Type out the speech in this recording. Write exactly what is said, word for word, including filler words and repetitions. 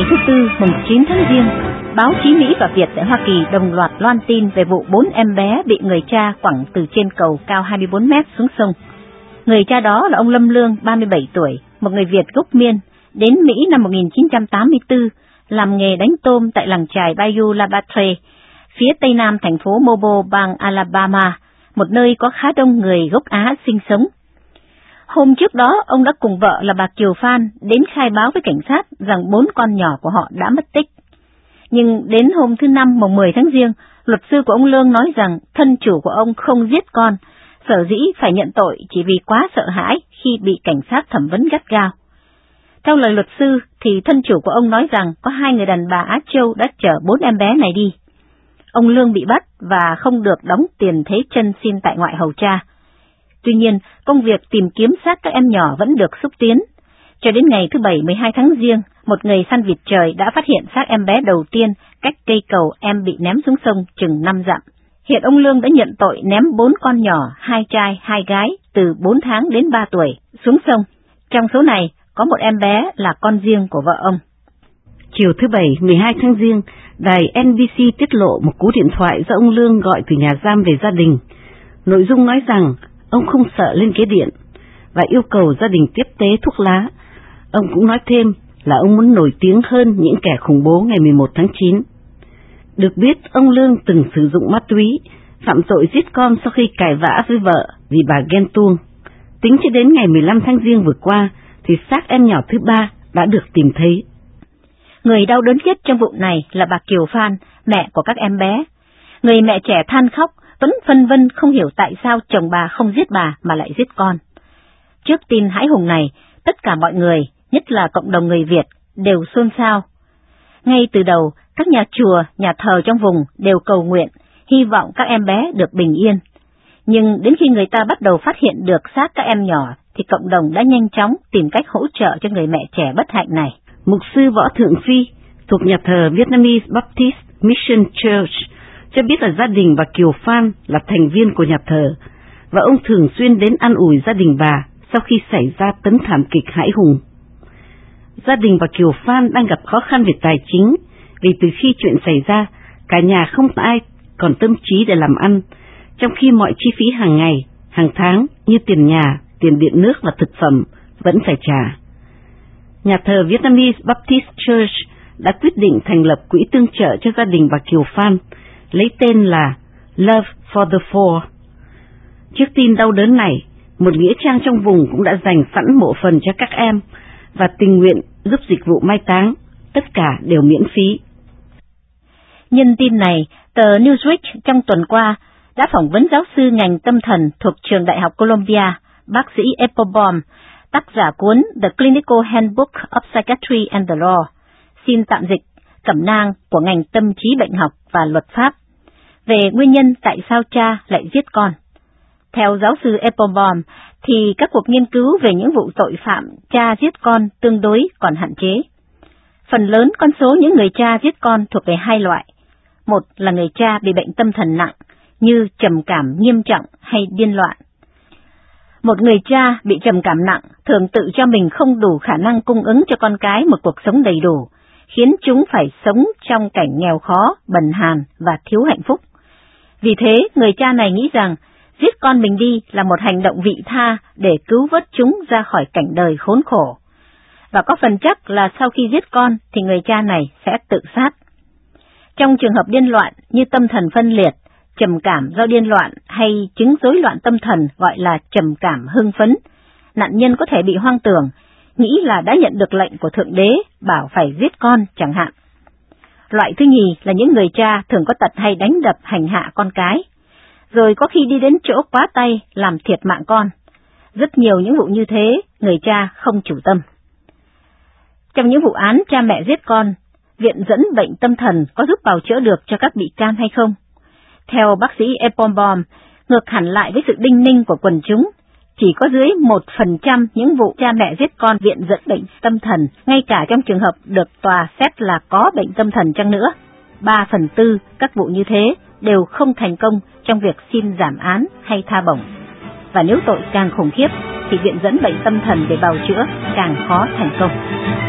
thứ Tư, mùng chín tháng Giêng, báo chí Mỹ và Việt tại Hoa Kỳ đồng loạt loan tin về vụ bốn em bé bị người cha quẳng từ trên cầu cao hai mươi bốn mét xuống sông. Người cha đó là ông Lâm Lương, ba mươi bảy tuổi, một người Việt gốc Miên, đến Mỹ năm một nghìn chín trăm tám mươi tư, làm nghề đánh tôm tại làng chài Bayou La Batre, phía tây nam thành phố Mobile, bang Alabama, một nơi có khá đông người gốc Á sinh sống. Hôm trước đó, ông đã cùng vợ là bà Kiều Phan đến khai báo với cảnh sát rằng bốn con nhỏ của họ đã mất tích. Nhưng đến hôm thứ Năm mùng mười tháng Giêng, luật sư của ông Lương nói rằng thân chủ của ông không giết con, sở dĩ phải nhận tội chỉ vì quá sợ hãi khi bị cảnh sát thẩm vấn gắt gao. Theo lời luật sư thì thân chủ của ông nói rằng có hai người đàn bà Á Châu đã chở bốn em bé này đi. Ông Lương bị bắt và không được đóng tiền thế chân xin tại ngoại hầu cha. Tuy nhiên, công việc tìm kiếm xác các em nhỏ vẫn được xúc tiến. Cho đến ngày thứ Bảy mười hai tháng Giêng, một người săn vịt trời đã phát hiện xác em bé đầu tiên cách cây cầu em bị ném xuống sông chừng năm dặm. Hiện ông Lương đã nhận tội ném bốn con nhỏ, hai trai, hai gái, từ bốn tháng đến ba tuổi, xuống sông. Trong số này, có một em bé là con riêng của vợ ông. Chiều thứ Bảy mười hai tháng Giêng, đài en bê xê tiết lộ một cú điện thoại do ông Lương gọi từ nhà giam về gia đình. Nội dung nói rằng ông không sợ lên kế điện và yêu cầu gia đình tiếp tế thuốc lá. Ông cũng nói thêm là ông muốn nổi tiếng hơn những kẻ khủng bố ngày mười một tháng chín. Được biết, ông Lương từng sử dụng ma túy, phạm tội giết con sau khi cãi vã với vợ vì bà ghen tuông. Tính cho đến ngày mười lăm tháng Giêng vừa qua, thì xác em nhỏ thứ ba đã được tìm thấy. Người đau đớn nhất trong vụ này là bà Kiều Phan, mẹ của các em bé. Người mẹ trẻ than khóc, vẫn phân vân không hiểu tại sao chồng bà không giết bà mà lại giết con. Trước tin hãi hùng này, tất cả mọi người, nhất là cộng đồng người Việt, đều xôn xao. Ngay từ đầu, các nhà chùa, nhà thờ trong vùng đều cầu nguyện, hy vọng các em bé được bình yên. Nhưng đến khi người ta bắt đầu phát hiện được xác các em nhỏ, thì cộng đồng đã nhanh chóng tìm cách hỗ trợ cho người mẹ trẻ bất hạnh này. Mục sư Võ Thượng Phi, thuộc nhà thờ Vietnamese Baptist Mission Church, cho biết là gia đình bà Kiều Phan là thành viên của nhà thờ, và ông thường xuyên đến an ủi gia đình bà sau khi xảy ra tấn thảm kịch hãi hùng. Gia đình bà Kiều Phan đang gặp khó khăn về tài chính, vì từ khi chuyện xảy ra, cả nhà không ai còn tâm trí để làm ăn, trong khi mọi chi phí hàng ngày, hàng tháng như tiền nhà, tiền điện nước và thực phẩm vẫn phải trả. Nhà thờ Vietnamese Baptist Church đã quyết định thành lập quỹ tương trợ cho gia đình bà Kiều Phan, lấy tên là Love for the Four. Trước tin đau đớn này, một nghĩa trang trong vùng cũng đã dành sẵn mộ phần cho các em và tình nguyện giúp dịch vụ mai táng, tất cả đều miễn phí. Nhân tin này, tờ Newsweek trong tuần qua đã phỏng vấn giáo sư ngành tâm thần thuộc trường Đại học Columbia, bác sĩ Applebaum, tác giả cuốn The Clinical Handbook of Psychiatry and the Law, xin tạm dịch, cẩm nang của ngành tâm trí bệnh học và luật pháp, về nguyên nhân tại sao cha lại giết con. Theo giáo sư Applebaum, thì các cuộc nghiên cứu về những vụ tội phạm cha giết con tương đối còn hạn chế. Phần lớn con số những người cha giết con thuộc về hai loại. Một là người cha bị bệnh tâm thần nặng, như trầm cảm nghiêm trọng hay điên loạn. Một người cha bị trầm cảm nặng thường tự cho mình không đủ khả năng cung ứng cho con cái một cuộc sống đầy đủ, khiến chúng phải sống trong cảnh nghèo khó, bần hàn và thiếu hạnh phúc. Vì thế, người cha này nghĩ rằng giết con mình đi là một hành động vị tha để cứu vớt chúng ra khỏi cảnh đời khốn khổ. Và có phần chắc là sau khi giết con thì người cha này sẽ tự sát. Trong trường hợp điên loạn như tâm thần phân liệt, trầm cảm do điên loạn hay chứng rối loạn tâm thần gọi là trầm cảm hưng phấn, nạn nhân có thể bị hoang tưởng, nghĩ là đã nhận được lệnh của Thượng Đế bảo phải giết con chẳng hạn. Loại thứ nhì là những người cha thường có tật hay đánh đập hành hạ con cái, rồi có khi đi đến chỗ quá tay làm thiệt mạng con. Rất nhiều những vụ như thế, người cha không chủ tâm. Trong những vụ án cha mẹ giết con, viện dẫn bệnh tâm thần có giúp bào chữa được cho các bị can hay không? Theo bác sĩ Applebaum, ngược hẳn lại với sự đinh ninh của quần chúng, chỉ có dưới một phần trăm những vụ cha mẹ giết con viện dẫn bệnh tâm thần, ngay cả trong trường hợp được tòa xét là có bệnh tâm thần chăng nữa. Ba phần tư các vụ như thế đều không thành công trong việc xin giảm án hay tha bổng. Và nếu tội càng khủng khiếp, thì viện dẫn bệnh tâm thần để bào chữa càng khó thành công.